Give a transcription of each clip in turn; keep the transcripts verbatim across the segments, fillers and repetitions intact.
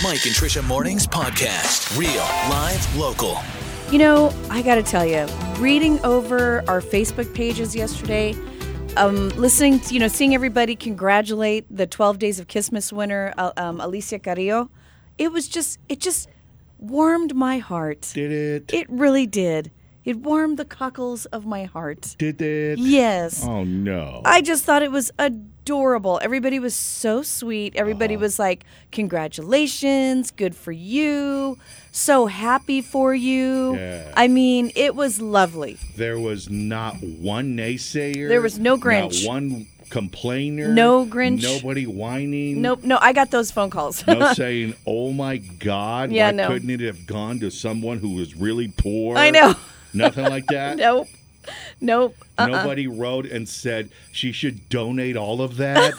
Mike and Trisha Mornings podcast. Real, live, local. You know, I got to tell you, reading over our Facebook pages yesterday, um, listening to, you know, seeing everybody congratulate the twelve Days of Christmas winner, uh, um, Alicia Carrillo, it was just, it just warmed my heart. Did it? It really did. It warmed the cockles of my heart. Did it? Yes. Oh, no. I just thought it was adorable. Everybody was so sweet. Everybody Uh-huh. was like, congratulations, good for you, so happy for you. Yeah. I mean, it was lovely. There was not one naysayer. There was no Grinch. Not one complainer. No Grinch. Nobody whining. Nope, no, I got those phone calls. No saying, oh, my God, Yeah, why no. couldn't it have gone to someone who was really poor? I know. Nothing like that? Nope. Nope. Uh-uh. Nobody wrote and said she should donate all of that?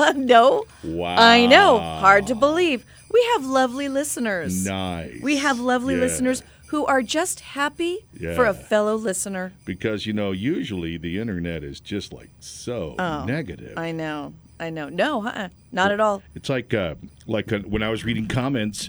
No. Wow. I know. Hard to believe. We have lovely listeners. Nice. We have lovely Yeah. listeners who are just happy Yeah. for a fellow listener. Because, you know, usually the internet is just like so Oh, negative. I know. I know. No, uh-uh. Not at all. It's like uh, like uh, when I was reading comments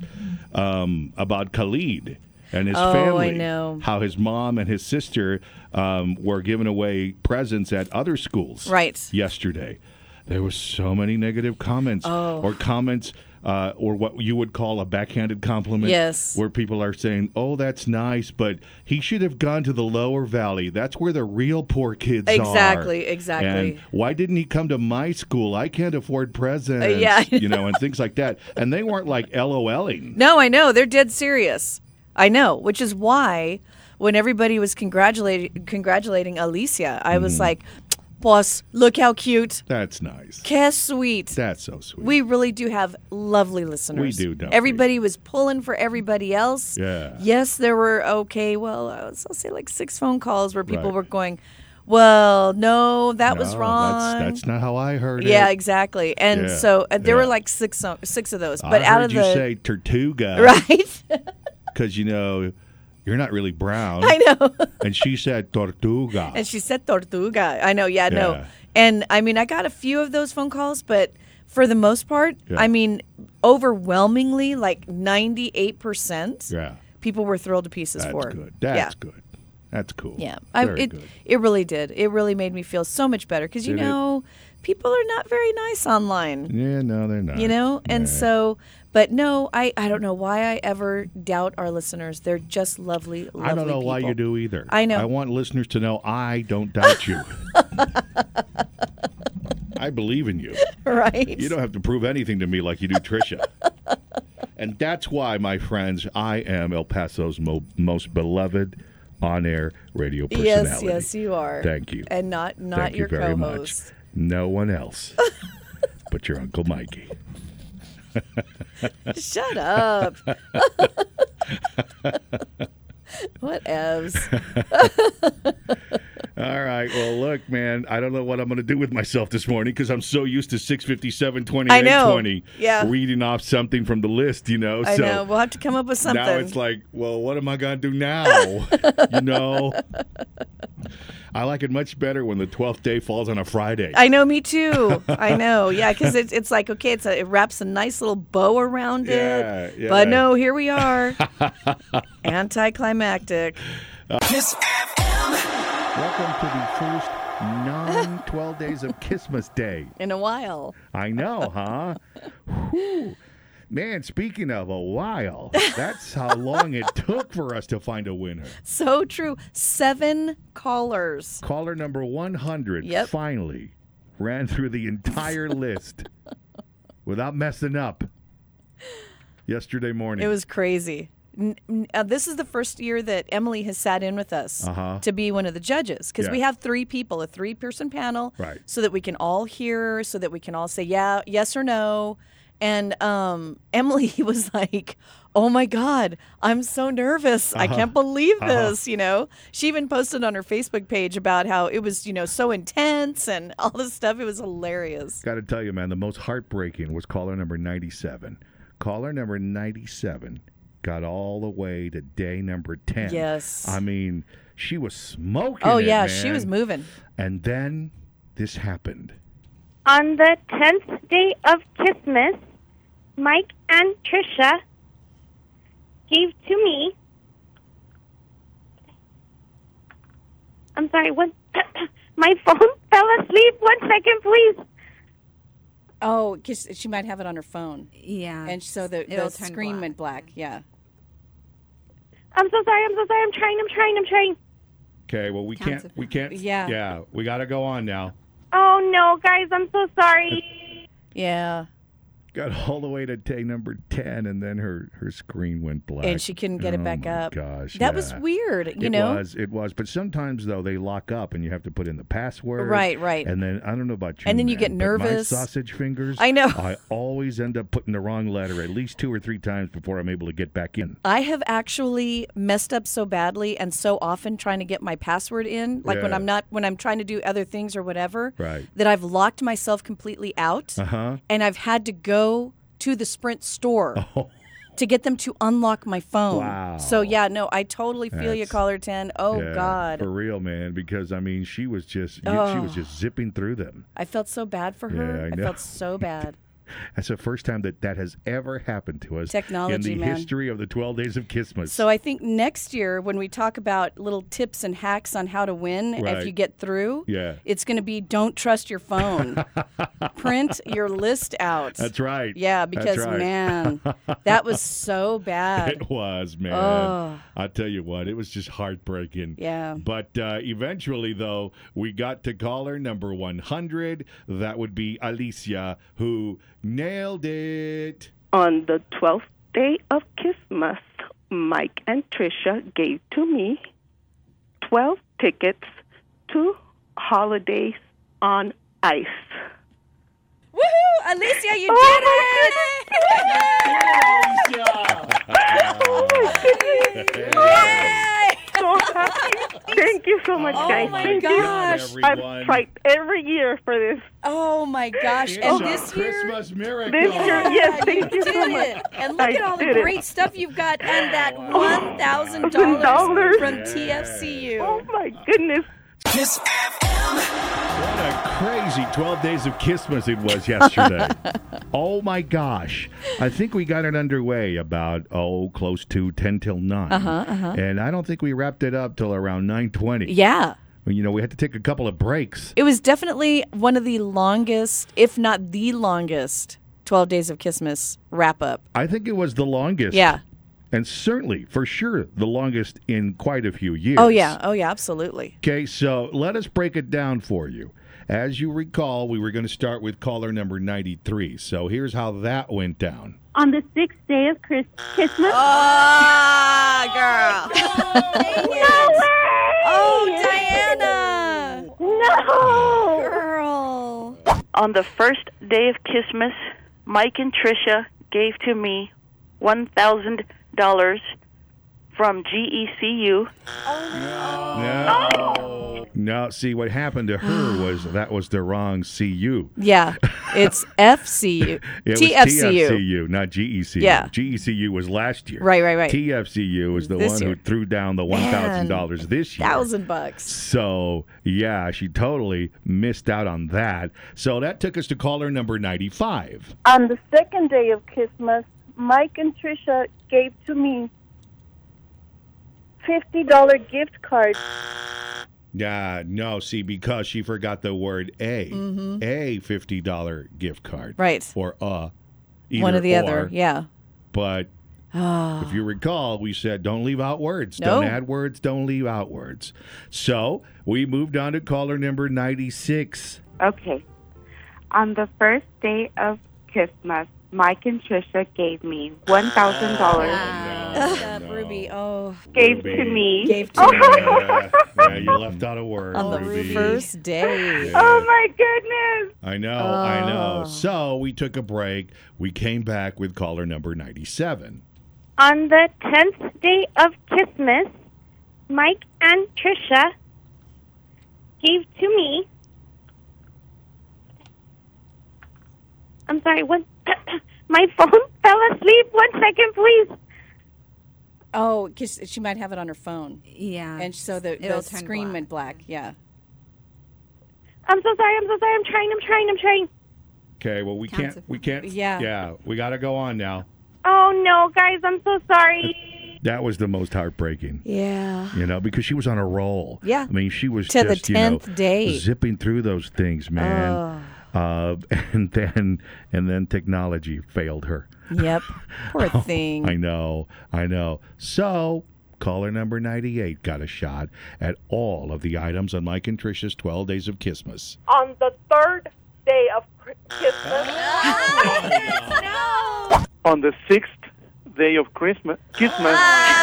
um, about Khalid and his Oh, I family. know. How his mom and his sister um, were giving away presents at other schools. Right. Yesterday. There was so many negative comments. Oh. Or comments uh, or what you would call a backhanded compliment. Yes. Where people are saying, oh, that's nice, but he should have gone to the lower valley. That's where the real poor kids are. Exactly, exactly. And why didn't he come to my school? I can't afford presents. Uh, yeah. You know, and things like that. And they weren't like LOLing. No, I know. They're dead serious. I know, which is why when everybody was congratulating congratulating Alicia, I was Mm. like, boss, look how cute. That's nice. Que sweet. That's so sweet. We really do have lovely listeners. We do, don't we? Everybody was pulling for everybody else. Yeah. Yes, there were, okay, well, I was, I'll say like six phone calls where people Right. were going, well, no, that was No, wrong. That's, that's not how I heard it. Yeah, exactly. And Yeah, so uh, there were yeah. like six so- six of those. I But out heard of you the say Tortuga. right? Because, you know, you're not really brown. I know. And she said Tortuga. And she said Tortuga. I know, yeah, no. Yeah. And I mean, I got a few of those phone calls, but for the most part, Yeah. I mean, overwhelmingly, like ninety-eight percent, Yeah. people were thrilled to pieces That's for. good. That's yeah. good. That's cool. Yeah, I, Very it good. it really did. It really made me feel so much better because you Did it? know, people are not very nice online. Yeah, no, they're not. You know, and Nah. so, but no, I I don't know why I ever doubt our listeners. They're just lovely, lovely I don't know why people. you do either. I know. I want listeners to know I don't doubt you. I believe in you. Right? You don't have to prove anything to me like you do Trisha. And that's why, my friends, I am El Paso's mo- most beloved on-air radio personality. Yes, yes, you are. Thank you. And not not Thank your you very much. co-host. No one else but your Uncle Mikey. Shut up. What evs? All right. Well, look, man, I don't know what I'm going to do with myself this morning because I'm so used to six fifty-seven, twenty-eight, I know. twenty. Yeah. Reading off something from the list, you know. I so know. We'll have to come up with something. now it's like, well, what am I going to do now? You know? I like it much better when the twelfth day falls on a Friday. I know, me too. I know. Yeah, because it's, it's like, okay, it's a, it wraps a nice little bow around Yeah, it. yeah. But no, here we are. Anticlimactic. Kiss F M. Welcome to the first non twelve days of Christmas Day. In a while. I know, huh? Whew. Man, speaking of a while, that's how long it took for us to find a winner. So true. Seven callers. Caller number one hundred Yep. finally ran through the entire list without messing up yesterday morning. It was crazy. N- n- uh, this is the first year that Emily has sat in with us Uh-huh. to be one of the judges because Yeah. we have three people, a three-person panel, Right. so that we can all hear, so that we can all say yeah, yes or no. And um, Emily was like, "Oh my God, I'm so nervous! I can't believe this." You know, she even posted on her Facebook page about how it was, you know, so intense and all this stuff. It was hilarious. Got to tell you, man, the most heartbreaking was caller number ninety-seven. Caller number ninety-seven got all the way to day number ten. Yes. I mean, she was smoking Oh it, yeah, man. she was moving. And then this happened. On the tenth day of Christmas, Mike and Trisha gave to me. I'm sorry, what? My phone fell asleep. One second, please. Oh, because she might have it on her phone. Yeah. And so the, the It'll turn screen black. went black. Yeah. I'm so sorry, I'm so sorry. I'm trying, I'm trying, I'm trying. Okay, well, we Counts can't, of- we can't. Yeah. Yeah, we got to go on now. Oh, no, guys, I'm so sorry. Yeah. Got all the way to take number ten, and then her, her screen went black. And she couldn't get it Oh, back my up. Gosh, That was yeah. weird, you it know? was, it was. But sometimes, though, they lock up, and you have to put in the password. Right, right. And then, I don't know about you, And then you man, get but nervous. my sausage fingers, I know. I always end up putting the wrong letter at least two or three times before I'm able to get back in. I have actually messed up so badly and so often trying to get my password in, like when Yeah. I'm not when I'm trying to do other things or whatever, Right. that I've locked myself completely out, Uh-huh. and I've had to go to the Sprint store Oh. to get them to unlock my phone. Wow. So yeah, no, I totally feel you, That's- caller ten. Oh Yeah, God, for real, man. Because I mean, she was just she Oh. was just zipping through them. I felt so bad for her. Yeah, I I know. felt so bad. That's the first time that that has ever happened to us Technology, in the man. history of the twelve Days of Christmas. So I think next year when we talk about little tips and hacks on how to win Right. if you get through, Yeah. it's going to be don't trust your phone. Print your list out. That's right. Yeah, That's because right. man, that was so bad. It was, man. Oh. I'll tell you what, it was just heartbreaking. Yeah. But uh, eventually, though, we got to caller number one hundred. That would be Alicia, who nailed it. On the twelfth day of Christmas, Mike and Tricia gave to me twelve tickets to Holidays on Ice. Woohoo! Alicia, you Oh, did it! Oh, my goodness. Yay! So happy. Thank you so much, Oh, guys. my Thank gosh. you. Everyone. I've tried every year for this. Oh my gosh! It's And a this year, Christmas miracle. This year, yes, thank you did so it. much. And look I at all the did it. great stuff you've got, and that one thousand dollars. dollars from Yeah. T F C U. Oh, my goodness. Kiss F M. What a crazy twelve Days of Christmas it was yesterday. Oh, my gosh. I think we got it underway about, oh, close to ten till nine. Uh-huh, uh-huh. And I don't think we wrapped it up till around nine twenty. Yeah. You know, we had to take a couple of breaks. It was definitely one of the longest, if not the longest, twelve Days of Christmas wrap up. I think it was the longest. Yeah. And certainly, for sure, the longest in quite a few years. Oh, yeah. Oh, yeah, absolutely. Okay, so let us break it down for you. As you recall, we were going to start with caller number ninety-three. So here's how that went down. On the sixth day of Chris- Christmas. Ah, girl. No way! Oh, Diana. No! Girl. On the first day of Christmas, Mike and Tricia gave to me one thousand dollars from G E C U. No. No, see, what happened to her was that was the wrong C U. Yeah, it's F C U. It was T F C U. T F C U, not G E C U. Yeah. G E C U was last year. Right, right, right. T F C U was the This one year. who threw down the one thousand dollars this year. Thousand bucks. So, yeah, she totally missed out on that. So that took us to caller number ninety-five. On the second day of Christmas, Mike and Tricia gave to me fifty dollars gift card. Yeah, no, see, because she forgot the word A. Mm-hmm. A fifty dollars gift card. Right. Or a. One or the or, other. Yeah. But if you recall, we said don't leave out words. No. Don't add words. Don't leave out words. So we moved on to caller number ninety-six. Okay. On the first day of Christmas, Mike and Tricia gave me one thousand dollars. That Ruby. Oh, Gave Ruby. to me. gave to me Yeah, yeah, you left out a word. on the Ruby. first day. Oh my goodness! I know, I know. Oh. So we took a break. We came back with caller number ninety-seven. On the tenth day of Christmas, Mike and Tricia gave to me. I'm sorry, what? My phone fell asleep. One second, please. Oh, because she might have it on her phone. Yeah. And so the, It'll the turn screen black. went black. Yeah. I'm so sorry. I'm so sorry. I'm trying. I'm trying. I'm trying. Okay, well we Counts can't of- we can't Yeah. Yeah, we got to go on now. Oh no, guys! I'm so sorry. That was the most heartbreaking. Yeah. You know, because she was on a roll. Yeah. I mean, she was To the just, you know, tenth day. zipping through those things, man. Uh, and then and then technology failed her. Yep. Poor thing. I know, I know. So, caller number ninety-eight got a shot at all of the items on Mike and Trisha's twelve Days of Christmas. On the third day of Christmas. No. On the sixth day of Christmas. Christmas.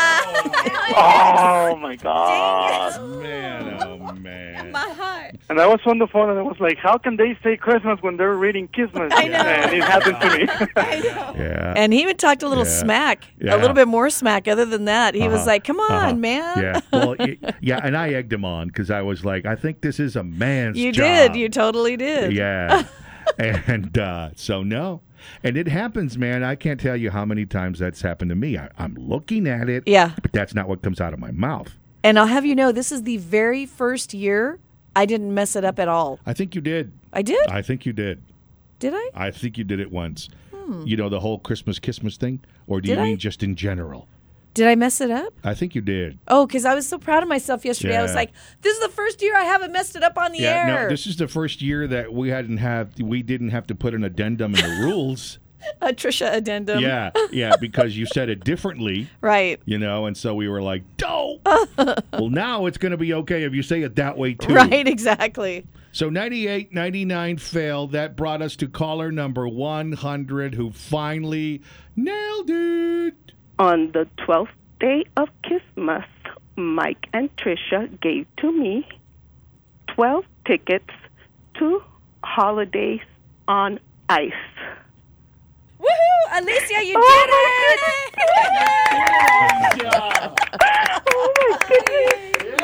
Oh, my God. Man, oh, man. My heart. And I was on the phone and I was like, how can they say Christmas when they're reading Christmas? I know. And it happened to me. I know. Yeah. And he even talked a little Yeah. smack, Yeah. a little bit more smack. Other than that, he was Uh-huh. like, "Come on, Uh-huh. man." Yeah. Well, y- yeah, and I egged him on because I was like, I think this is a man's You job. did. You totally did. Yeah. and uh, so, no. And it happens, man. I can't tell you how many times that's happened to me. I, I'm looking at it, Yeah. but that's not what comes out of my mouth. And I'll have you know, this is the very first year I didn't mess it up at all. I think you did. I did. I think you did. Did I? I think you did it once. You know, the whole Christmas Christmas thing? Or do Did you I? mean just in general? Did I mess it up? I think you did. Oh, because I was so proud of myself yesterday. I was Yeah. like, "This is the first year I haven't messed it up on the Yeah, air." no, this is the first year that we hadn't have we didn't have to put an addendum in the rules. A Trisha addendum. Yeah, yeah, because you said it differently, Right. you know, and so we were like, dope. Well, now it's going to be okay if you say it that way, too. Right. Exactly. So ninety-eight ninety-nine failed. That brought us to caller number one hundred who finally nailed it. On the twelfth day of Christmas, Mike and Trisha gave to me twelve tickets to Holidays on Ice. Woohoo! Alicia, you Oh, did Oh, my goodness. it!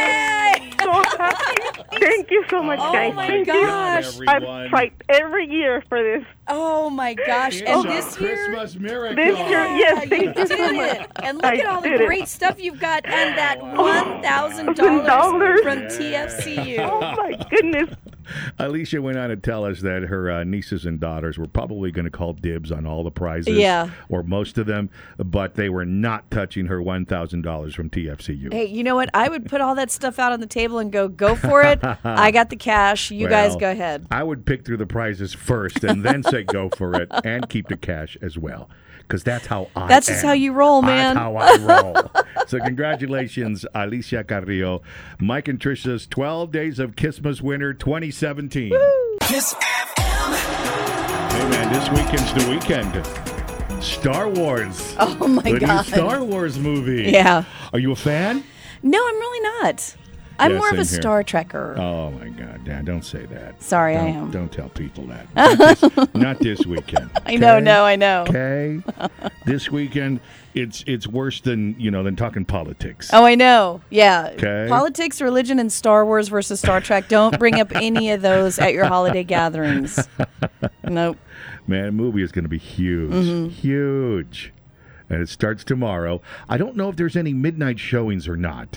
Yay! So happy. Thank you so much, Oh, guys. my Thank gosh. you. Everyone. I've tried every year for this. Oh my gosh! It's And a this year, Christmas miracle. This year, yes, you thank you did so much. it. And look I at all the did it. great stuff you've got, and that one thousand dollars. dollars from T F C U. Oh, my goodness. Alicia went on to tell us that her uh, nieces and daughters were probably going to call dibs on all the prizes, Yeah. or most of them, but they were not touching her one thousand dollars from T F C U. Hey, you know what? I would put all that stuff out on the table and go, go for it. I got the cash. You guys Well, go ahead. I would pick through the prizes first and then say go for it and keep the cash as well. Because that's how I That's am. just how you roll, man. That's how I roll. So congratulations, Alicia Carrillo. Mike and Trisha's twelve Days of Christmas winner twenty seventeen. Kiss F M. Hey, man, this weekend's the weekend. Star Wars. Oh my the God. new Star Wars movie. Yeah. Are you a fan? No, I'm really not. I'm Yeah, more of a same here. Star Trekker. Oh, my God, Dan, don't say that. Sorry, I Don't- am. Don't tell people that. Not this, not this weekend. I know, okay? no, I know. Okay, this weekend it's it's worse than you know than talking politics. Oh, I know. Yeah. Okay. Politics, religion, and Star Wars versus Star Trek. Don't bring up any of those at your holiday gatherings. Nope. Man, the movie is going to be huge, Mm-hmm. huge, and it starts tomorrow. I don't know if there's any midnight showings or not.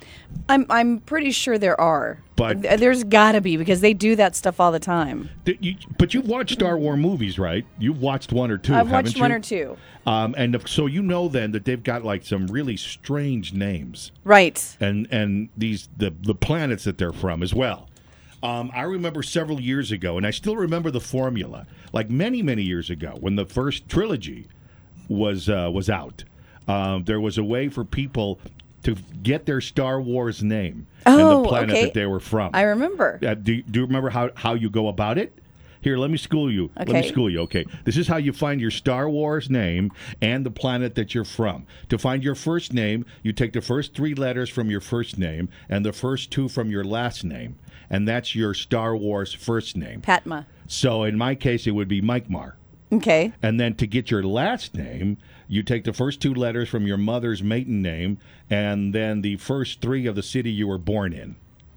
I'm I'm pretty sure there are. But- Th- there's got to be because they do that stuff all the time. Th- you- but you've watched Star Wars movies, right? You've watched one or two. I've haven't watched you? one or two. Um, and if- so you know then that they've got like some really strange names. Right. and and these the the planets that they're from as well. Um, I remember several years ago, and I still remember the formula. Like many many years ago, when the first trilogy was uh, was out, um, there was a way for people to get their Star Wars name and Oh, the planet okay. that they were from. I remember. Uh, do, do you remember how, how you go about it? Here, let me school you. Let me Okay. school you. Okay. This is how you find your Star Wars name and the planet that you're from. To find your first name, you take the first three letters from your first name and the first two from your last name. And that's your Star Wars first name. Patma. So in my case, it would be Mike Mar. Okay. And then to get your last name, you take the first two letters from your mother's maiden name and then the first three of the city you were born in.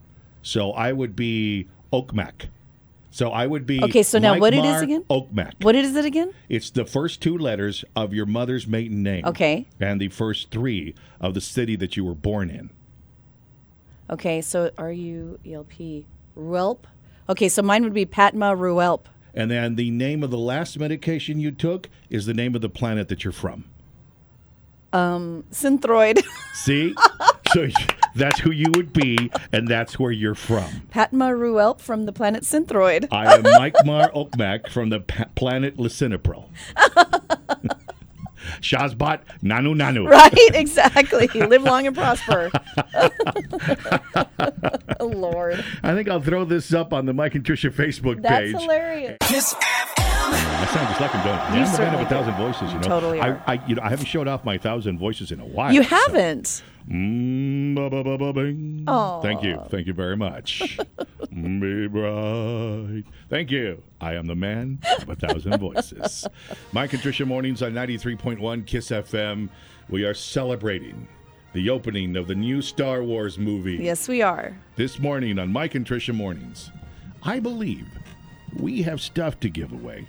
So I would be Oakmac. So I would be Okay, so now Mike what it is Mar again? Oakmac. What is it again? It's the first two letters of your mother's maiden name. Okay. And the first three of the city that you were born in. Okay, so R U E L P. Ruelp. Okay, so mine would be Patma Ruelp. And then the name of the last medication you took is the name of the planet that you're from. Um, Synthroid. See? So that's who you would be, and that's where you're from. Patma Ruelp from the planet Synthroid. I am Mike Mar Okmak from the pa- planet Lisinopril. Shazbot Nanu Nanu. Right, exactly. Live long and prosper. Oh, Lord. I think I'll throw this up on the Mike and Tricia Facebook That's page. hilarious. Kiss F M. I sound just like him, don't I? You I'm the man of certainly a thousand do. voices, you You know. totally are. I, I, you know, I haven't showed off my thousand voices in a while. You so- haven't. Mm, ba, ba, ba, ba, bing. Aw. Thank you. Thank you very much. Be bright. Thank you. I am the man of a thousand voices. Mike and Tricia Mornings on ninety-three point one Kiss F M. We are celebrating the opening of the new Star Wars movie. Yes, we are. This morning on Mike and Tricia Mornings. I believe we have stuff to give away.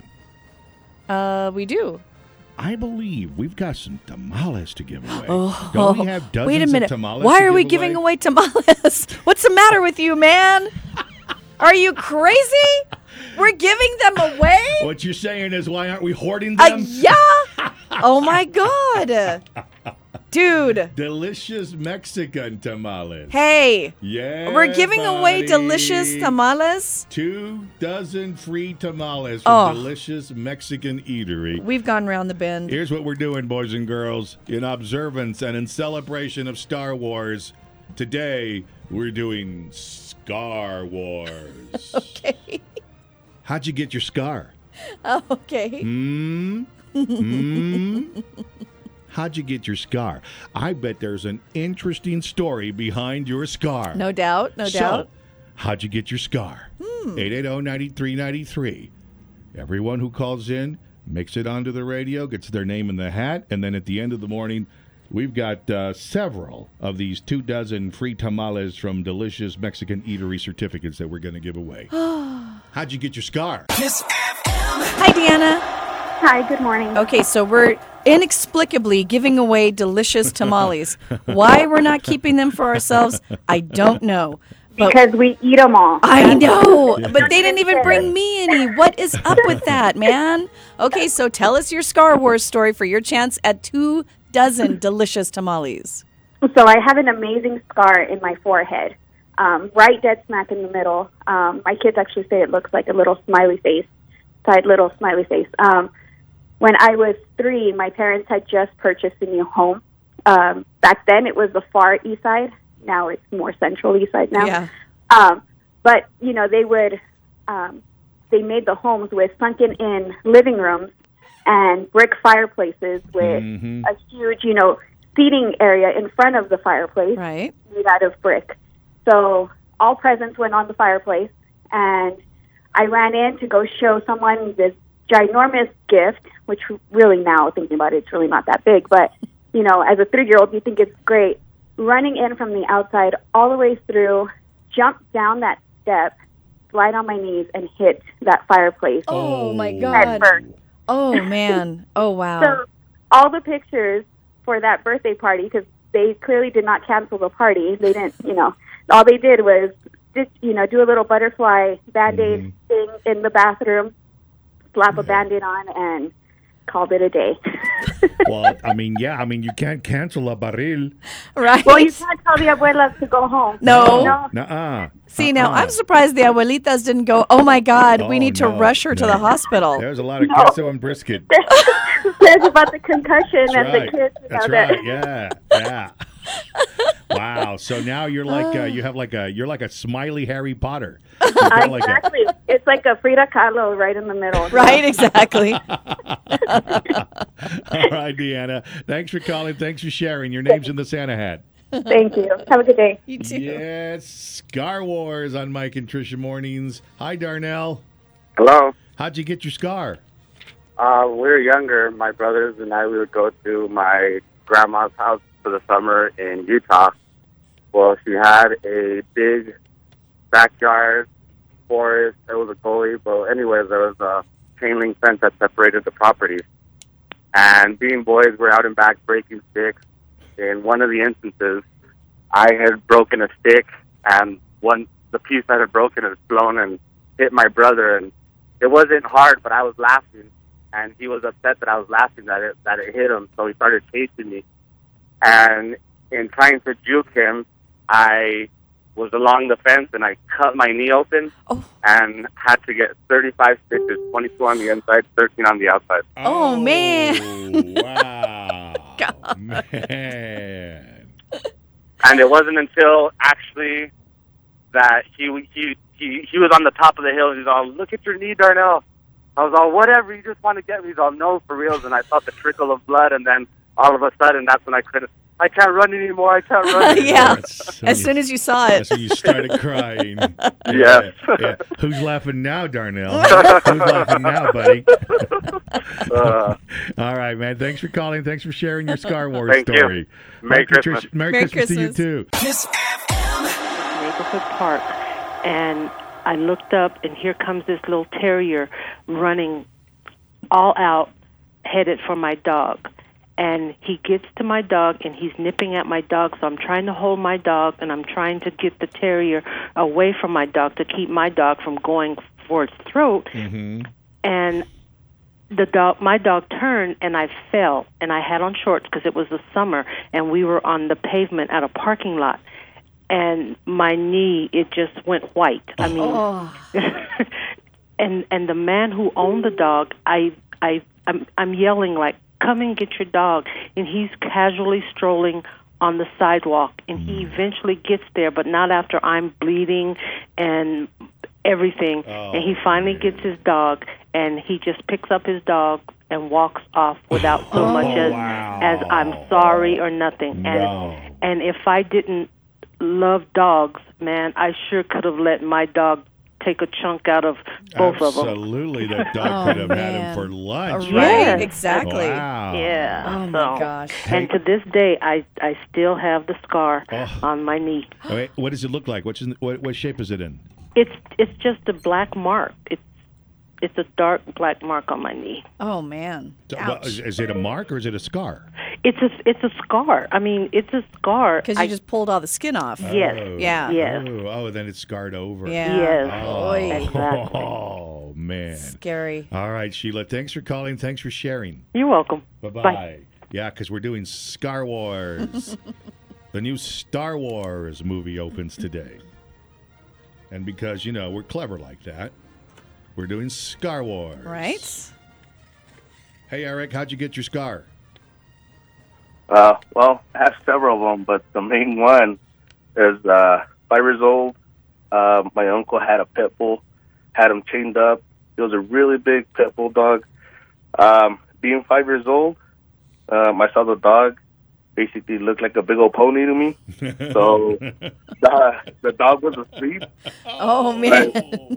Uh, we do. I believe we've got some tamales to give away. Oh, Don't we have dozens wait a minute. of tamales Why to are we give giving away tamales? What's the matter with you, man? Are you crazy? We're giving them away? What you're saying is, why aren't we hoarding Uh, them? yeah. Oh, my God. Dude. Delicious Mexican tamales. Hey. Yeah. We're giving away buddy. delicious tamales. Two dozen free tamales from Oh. Delicious Mexican Eatery. We've gone round the bend. Here's what we're doing, boys and girls. In observance and in celebration of Star Wars, today we're doing Scar Wars. Okay. How'd you get your scar? Oh, okay. Hmm? Hmm? How'd you get your scar? I bet there's an interesting story behind your scar. No doubt. No so, doubt. how'd you get your scar? Hmm. eight eight zero, nine three nine three. Everyone who calls in makes it onto the radio, gets their name in the hat, and then at the end of the morning, we've got uh, several of these two dozen free tamales from Delicious Mexican Eatery certificates that we're going to give away. How'd you get your scar? Kiss F M. Hi, Deanna. Hi, good morning. Okay, so we're inexplicably giving away delicious tamales. Why we're not keeping them for ourselves, I don't know. But Because we eat them all. I know, but they didn't even bring me any. What is up with that, man? Okay, so tell us your Scar Wars story for your chance at two dozen delicious tamales. So I have an amazing scar in my forehead, um, right dead smack in the middle. Um, my kids actually say it looks like a little smiley face, side little smiley face. Um, when I was three, my parents had just purchased a new home. Um, back then, it was the far east side. Now it's more central east side now. Yeah. Um, but, you know, they would, um, they made the homes with sunken-in living rooms and brick fireplaces with Mhm. a huge, you know, seating area in front of the fireplace Right. made out of brick. So all presents went on the fireplace, and I ran in to go show someone this ginormous gift, which really now, thinking about it, it's really not that big. But, you know, as a three-year-old, you think it's great. Running in from the outside all the way through, jump down that step, slide on my knees, and hit that fireplace. Oh, my Head God. first. Oh, man. Oh, wow. So all the pictures for that birthday party, because they clearly did not cancel the party. They didn't, you know, all they did was just, you know, do a little butterfly Band-Aid Mhm. thing in the bathroom, slap a Band-Aid on, and called it a day. Well, I mean, yeah, I mean, you can't cancel a barril. Right. Well, you can't tell the abuelas to go home. No. No. Nuh-uh. See, now Uh-uh. I'm surprised the abuelitas didn't go, oh, my God, we Oh, need to no, rush her to no. the hospital. There's a lot of queso and brisket. There's about the concussion That's and right. the kids. You That's know, that- right. Yeah, yeah. Wow. So now you're like uh, you have like a you're like a smiley Harry Potter. You've got like a- Exactly. It's like a Frida Kahlo right in the middle. Right, exactly. All right, Deanna. Thanks for calling. Thanks for sharing. Your name's in the Santa hat. Thank you. Have a good day. You too. Yes, Scar Wars on Mike and Tricia Mornings. Hi, Darnell. Hello. How'd you get your scar? Uh, when we were younger, my brothers and I, we would go to my grandma's house for the summer in Utah. Well, she had a big backyard, forest. There was a gully, but anyways, there was a chain link fence that separated the properties. And being boys, we're out and back breaking sticks. In one of the instances, I had broken a stick, and one the piece that had broken had flown and hit my brother. And it wasn't hard, but I was laughing, and he was upset that I was laughing that it that it hit him. So he started chasing me, and in trying to juke him, I was along the fence and I cut my knee open Oh. and had to get thirty-five stitches, twenty-two on the inside, thirteen on the outside. Oh, man. Wow. God. Man. And it wasn't until actually that he he he he was on the top of the hill. He's all, "Look at your knee, Darnell." I was all, "Whatever, you just want to get me." He's all, "No, for reals." And I felt the trickle of blood, and then all of a sudden, that's when I couldn't. I can't run anymore. I can't run anymore. Yeah. That's- As soon as you saw That's it. when you started crying. Yes. Yeah. Who's laughing now, Darnell? Who's laughing now, buddy? Uh, All right, man. Thanks for calling. Thanks for sharing your Star Wars Thank you. story. Merry Mike and Christmas. Trish- Merry, Merry Christmas, Christmas. to you, too. Kiss F M. Neighborhood Park, and I looked up, and here comes this little terrier running all out, headed for my dog. And he gets to my dog, and he's nipping at my dog, so I'm trying to hold my dog, and I'm trying to get the terrier away from my dog to keep my dog from going for its throat. Mm-hmm. And the dog, my dog turned, and I fell, and I had on shorts because it was the summer, and we were on the pavement at a parking lot. And my knee, it just went white. I mean, Oh. and and the man who owned the dog, I I I'm, I'm yelling like, "Come and get your dog!" And he's casually strolling on the sidewalk, and he eventually gets there, but not after I'm bleeding and everything. Oh, and he finally man. gets his dog, and he just picks up his dog and walks off without so much as wow. as I'm sorry or nothing. No. And and if I didn't love dogs, man, I sure could have let my dog take a chunk out of both of them. Absolutely. That dog Oh, could have had man. him for lunch. Right, Yeah. exactly. Wow. Yeah. Oh, so, my gosh. And to this day, I I still have the scar Oh. on my knee. Wait, what does it look like? What's in, what, what shape is it in? It's it's just a black mark. It's it's a dark black mark on my knee. Oh, man. So, well, Ouch. is, is it a mark or is it a scar? It's a it's a scar. I mean, it's a scar. Because you I- just pulled all the skin off. Yes. Oh. Yeah. Yes. Oh, oh, then it's scarred over. Yeah. Yes. Oh, Oy. Exactly. oh, man. Scary. All right, Sheila. Thanks for calling. Thanks for sharing. You're welcome. Bye-bye. Bye. Yeah, because we're doing Scar Wars. The new Star Wars movie opens today. And because, you know, we're clever like that, we're doing Scar Wars. Right? Hey, Eric, how'd you get your scar? Uh, well, I have several of them, but the main one is uh, five years old. Uh, my uncle had a pit bull, had him chained up. It was a really big pit bull dog. Um, being five years old, um, I saw the dog basically look like a big old pony to me. So the, the dog was asleep. Oh, man.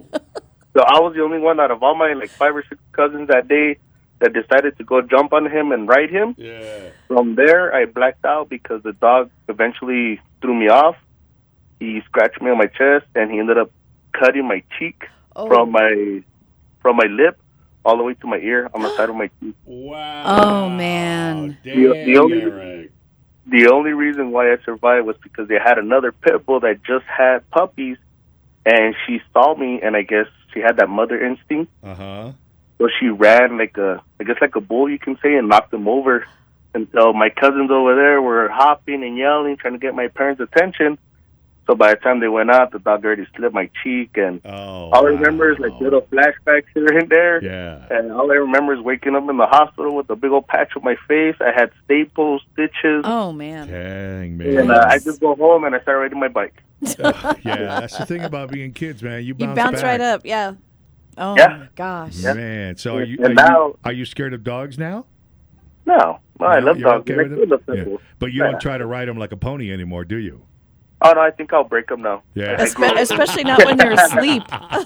So I was the only one out of all my like five or six cousins that day that decided to go jump on him and ride him. Yeah. From there, I blacked out because the dog eventually threw me off. He scratched me on my chest, and he ended up cutting my cheek Oh. from my from my lip all the way to my ear on the side of my cheek. Wow. Oh, man. Damn, The- the only- Eric. The only reason why I survived was because they had another pit bull that just had puppies, and she saw me, and I guess she had that mother instinct. Uh-huh. So she ran like a, I guess like a bull, you can say, and knocked him over. Until my cousins over there were hopping and yelling, trying to get my parents' attention. So by the time they went out, the dog already slit my cheek, and Oh, all I remember is like little flashbacks here and there. Yeah. And all I remember is waking up in the hospital with a big old patch on my face. I had staples, stitches, Oh, man. Dang, man. and uh, I just go home and I start riding my bike. Uh, yeah, that's the thing about being kids, man. You You bounce, bounce back. right up. Yeah. Oh, Yeah. my gosh. Man, so are you, And are, now- you, are you scared of dogs now? No, no, I No, love you're dogs. okay I with still it? love Yeah. pit bulls. But you Yeah. don't try to ride them like a pony anymore, do you? Oh no, I think I'll break them now. Yeah. Espe- especially not when you're asleep.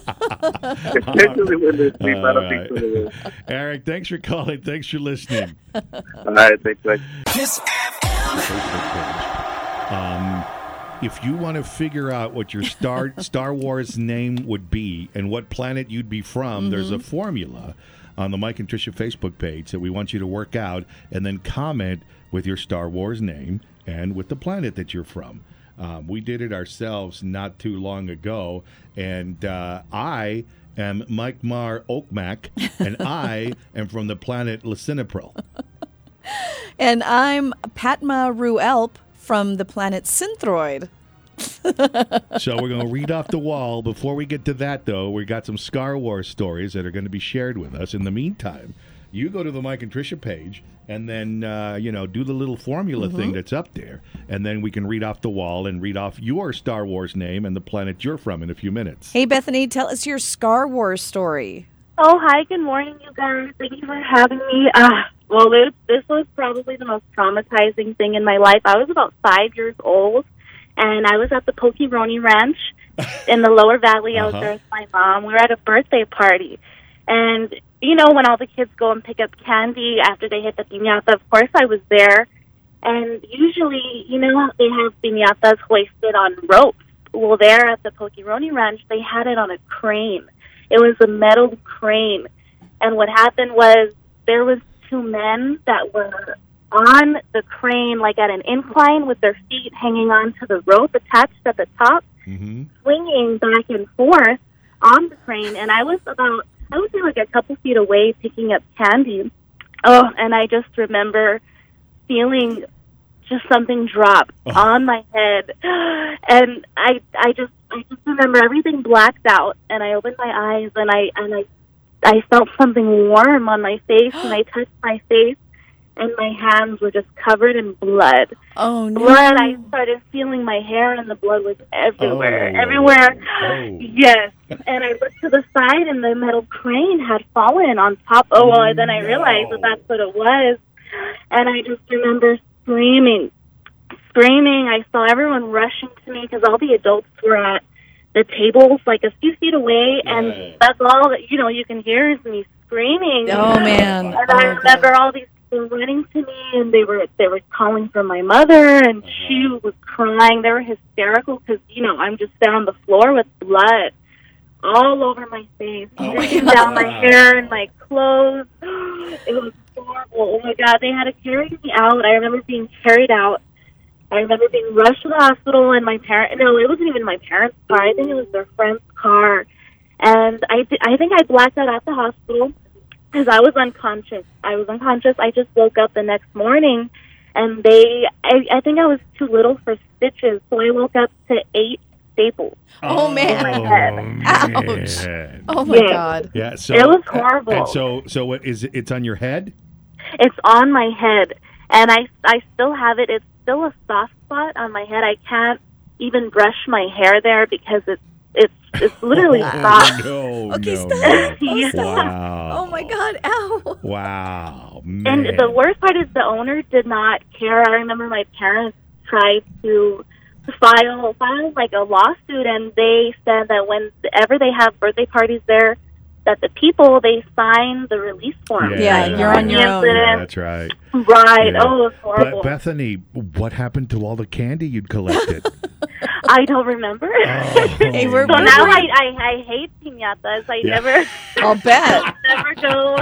Especially when they sleep. I don't All think right. so. They will. Eric, thanks for calling. Thanks for listening. All right, thanks, guys. Kiss F M. Facebook page. Um, if you want to figure out what your Star Star Wars name would be and what planet you'd be from, there's a formula on the Mike and Tricia Facebook page that we want you to work out and then comment with your Star Wars name and with the planet that you're from. Um, we did it ourselves not too long ago, and uh, I am Mike Mar Oakmac, and I am from the planet Lacinipril. And I'm Patma Ruelp from the planet Synthroid. So we're going to read off the wall. Before we get to that, though, we got some Star Wars stories that are going to be shared with us. In the meantime, you go to the Mike and Tricia page and then, uh, you know, do the little formula Mm-hmm. thing that's up there. And then we can read off the wall and read off your Star Wars name and the planet you're from in a few minutes. Hey, Bethany, tell us your Star Wars story. Oh, hi. Good morning, you guys. Thank you for having me. Uh, well, this, this was probably the most traumatizing thing in my life. I was about five years old, and I was at the Pokéroni Ranch in the Lower Valley. I was Uh-huh. there with my mom. We were at a birthday party. And, you know, when all the kids go and pick up candy after they hit the piñata, of course I was there. And usually, you know, they have piñatas hoisted on ropes. Well, there at the Pokéroni Ranch, they had it on a crane. It was a metal crane. And what happened was there was two men that were on the crane, like at an incline with their feet hanging onto the rope attached at the top, mm-hmm. swinging back and forth on the crane. And I was about, I would say like a couple feet away picking up candy. Oh, and I just remember feeling just something drop Oh. on my head. And I I just I just remember everything blacked out, and I opened my eyes and I and I I felt something warm on my face, and I touched my face, and my hands were just covered in blood. Oh no. Blood. I started feeling my hair, and the blood was everywhere. Oh. Everywhere. Oh. Yes. And I looked to the side, and the metal crane had fallen on top. Oh, well, and then I realized that that's what it was. And I just remember screaming, screaming. I saw everyone rushing to me because all the adults were at the tables like a few feet away, and that's all that, you know, you can hear is me screaming. Oh, man. And I remember all these people running to me, and they were they were calling for my mother, and she was crying. They were hysterical because, you know, I'm just down on the floor with blood all over my face, dripping down my hair and my clothes. It was horrible. Oh my God, they had to carry me out. I remember being carried out. I remember being rushed to the hospital, and my parent, no, it wasn't even my parents' car. I think it was their friend's car. And I, th- I think I blacked out at the hospital because I was unconscious. I was unconscious. I just woke up the next morning, and they, I, I think I was too little for stitches, so I woke up to eight staples. Oh, man. Ouch. Oh, my Yeah. God. Yeah, so It was horrible. And so, so what is it? It's on your head? It's on my head, and I, I still have it. It's still a soft spot on my head. I can't even brush my hair there because it's it's it's literally soft. No, Okay, no, stop. no. Yeah. Wow. Oh, my God. Ow. Wow. And Man. the worst part is the owner did not care. I remember my parents tried to file file like a lawsuit, and they said that whenever they have birthday parties there, that the people, they sign the release form. Yeah, you're on your own. Yeah, that's right. Right. Yeah. Oh, it's horrible. But Bethany, what happened to all the candy you'd collected? I don't remember. Hey, we're- so we're- now I, I, I hate piñatas. I Yeah. never. I'll bet. never go.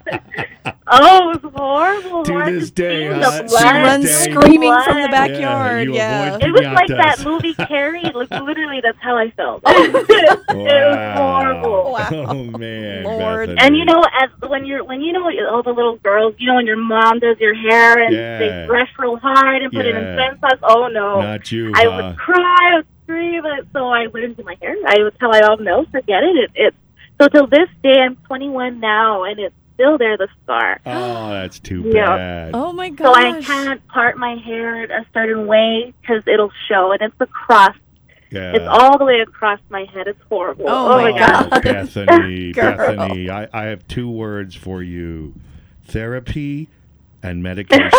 Oh, it was horrible. To Horrible this day, seeing huh? the To blood. She runs this day. screaming from the Blood. backyard. you Yeah. avoid It was like that piñatas. movie Carrie. Like, literally, that's how I felt. It was horrible. Oh man, Lord. Bethany. And you know, as when you're when you know all the little girls, you know, when your mom does your hair and Yeah. they brush real hard and put it in Yeah. trensas. Oh no, Not you, I huh? would cry, I would scream, and so I wouldn't do my hair. I would tell my mom, no, forget it. It, it so till this day, I'm twenty-one now, and it's still there, the scar. Oh, that's too Yeah. bad. Oh, my So I gosh. can't part my hair a certain way because it'll show, and it's across. Yeah. It's all the way across my head. It's horrible. Oh, my God. Oh, Bethany, Girl. Bethany, I, I have two words for you: therapy and medication.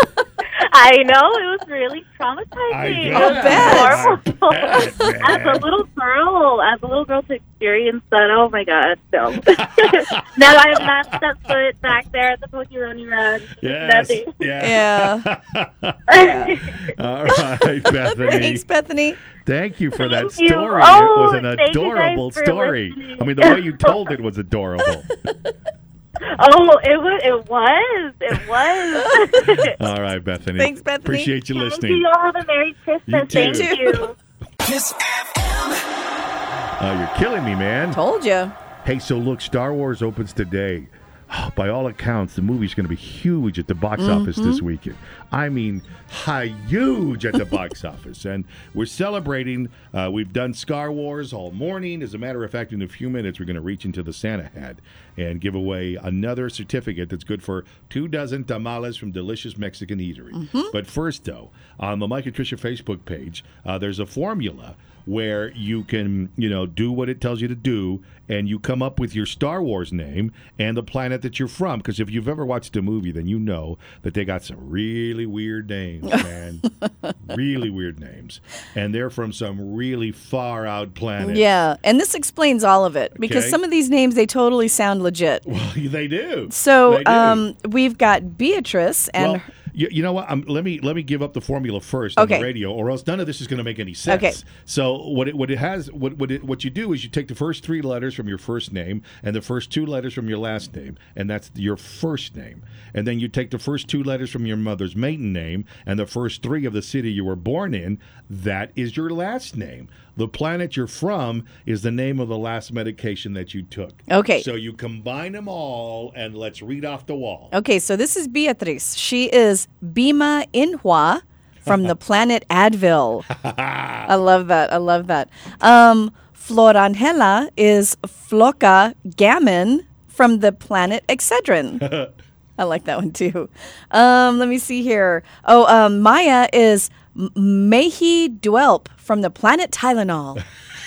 I know, it was really traumatizing. I It bet. was I horrible. bet, man. As a little girl, as a little girl to experience that, oh my God, no. Now I have not stepped foot back there at the Pokéroni Ranch. Yes. Nothing. Yeah. All right, Bethany. Thanks, Bethany. Thank you for that Thank you. story. Oh, it was an thank you guys adorable for story. listening. I mean, the way you told it was adorable. Oh, it was, it was, it was. All right, Bethany. Thanks, Bethany. Appreciate you Thank listening. you. Y'all have a Merry Christmas. You too. Thank you. Kiss Oh, you're killing me, man. Told you. Hey, so look, Star Wars opens today. oh, by all accounts, the movie's going to be huge at the box mm-hmm. office this weekend. I mean, huge at the box office. And we're celebrating. Uh, we've done Star Wars all morning. As a matter of fact, in a few minutes, we're going to reach into the Santa hat and give away another certificate that's good for two dozen tamales from Delicious Mexican Eatery. Mm-hmm. But first, though, on the Mike and Tricia Facebook page, uh, there's a formula where you can, you know, do what it tells you to do, and you come up with your Star Wars name and the planet that you're from. Because if you've ever watched a movie, then you know that they got some really weird names, man. Really weird names. And they're from some really far-out planets. Yeah, and this explains all of it. Because Okay. some of these names, they totally sound legit. Well, they do. So They do. Um, we've got Beatrice and... Well, you, you know what? Um, let me let me give up the formula first on Okay. the radio, or else none of this is going to make any sense. Okay. So what it what it has what what it, what you do is you take the first three letters from your first name and the first two letters from your last name, and that's your first name. And then you take the first two letters from your mother's maiden name and the first three of the city you were born in. That is your last name. The planet you're from is the name of the last medication that you took. Okay. So you combine them all, and let's read off the wall. Okay, so this is Beatrice. She is Bima Inhua from the planet Advil. I love that. I love that. Um, Florangela is Floca Gammon from the planet Excedrin. I like that one too. Um, let me see here. Oh, um, Maya is M- Mehi Dwelp from the planet Tylenol.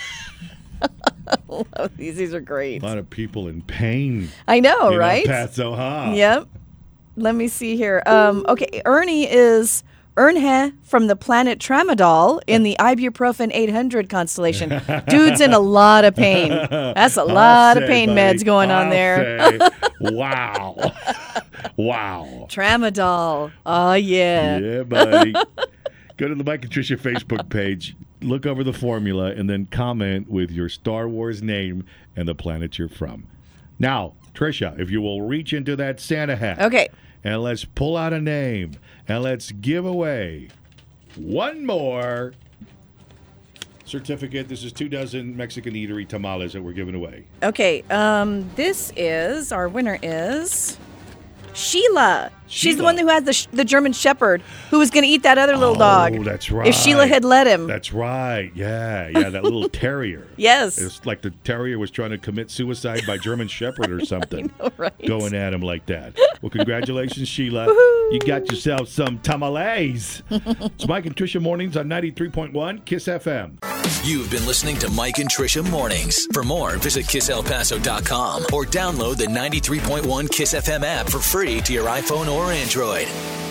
I love these. These are great. A lot of people in pain. I know, in right? El Paso, huh? Yep. Let me see here. Um, okay, Ernie is Ernhe from the planet Tramadol in the ibuprofen eight hundred constellation. Dude's in a lot of pain. That's a lot I'll of say, pain buddy. meds going on I'll there. say, wow. Wow. Tramadol. Oh, yeah. Yeah, buddy. Go to the Mike and Tricia Facebook page, look over the formula, and then comment with your Star Wars name and the planet you're from. Now, Tricia, if you will reach into that Santa hat. Okay. And let's pull out a name, and let's give away one more certificate. This is two dozen Mexican Eatery tamales that we're giving away. Okay, um, this is, our winner is Sheila. She's the one who had the sh- the German Shepherd who was going to eat that other little Oh, dog. that's right. If Sheila had let him. That's right. Yeah, yeah, that little terrier. Yes. It's like the terrier was trying to commit suicide by German Shepherd or something. I know, right? Going at him like that. Well, congratulations, Sheila. You got yourself some tamales. It's Mike and Tricia Mornings on ninety-three point one KISS F M. You've been listening to Mike and Tricia Mornings. For more, visit kiss el paso dot com or download the ninety-three point one KISS F M app for free to your iPhone or Android.